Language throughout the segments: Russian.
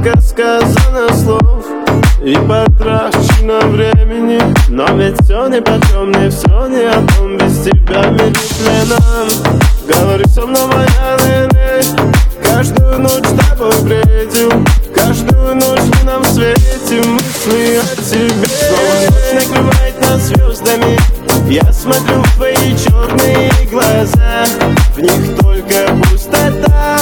столько сказано слов и потрачено времени, но ведь все нипочем, не все не о том. Без тебя медленно. Говори со мной, моя лене. Каждую ночь с тобой бредил, каждую ночь в лунном свете мысли о тебе. Снова ночь накрывает нас звездами. Я смотрю в твои черные глаза, в них только пустота.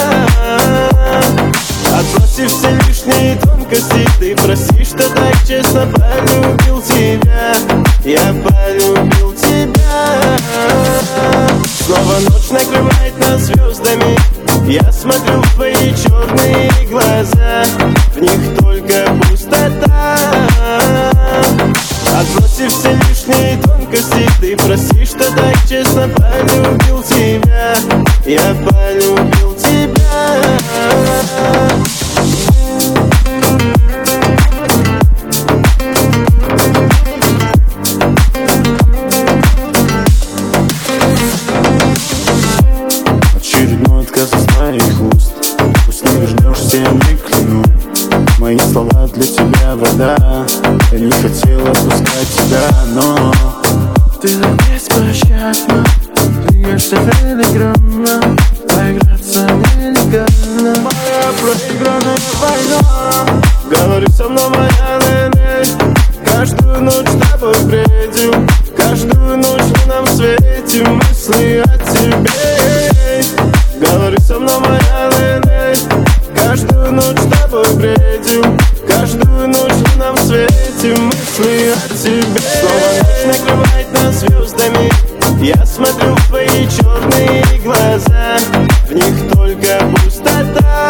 Отбросив все лишние тонкости, ты прости, что так честно полюбил тебя. Я полюбил тебя. Снова ночь накрывает нас звездами. Я смотрю в твои черные глаза, в них только пустота. Отбросив все лишние тонкости, ты прости, что так честно полюбил тебя. Я полюбил тебя. Очередной отказ из твоих уст. Пусть не вернешься, я не кляну. Мои слова для тебя вода. Я не хотел отпускать тебя, но ты так беспощадна, двигаешься филигранно. Поиграться нелегально, моя проигранная война. Говори со мной, моя лене. Каждую ночь с тобой бредил, каждую ночь в лунном свете мысли о тебе. Говори со мной, моя лене. Каждую ночь с тобой бредил, каждую ночь в лунном свете мысли о тебе. Снова ночь накрывает нас звездами. Я смотрю в твои черные глаза, в них только пустота.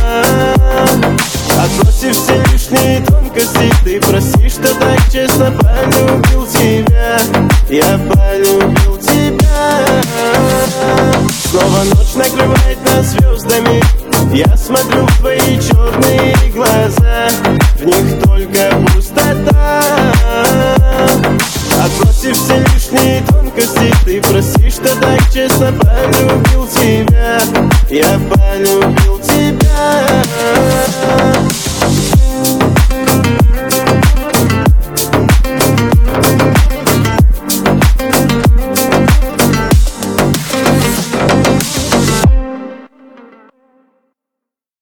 Отбросив все лишние тонкости, ты прости, что так честно полюбил тебя. Я полюбил тебя. Снова ночь накрывает нас звездами. Я смотрю в твои черные глаза, в них только пустота. Отбросив все лишние тонкости, ты прости, что так честно полюбил тебя. Я полюбил тебя.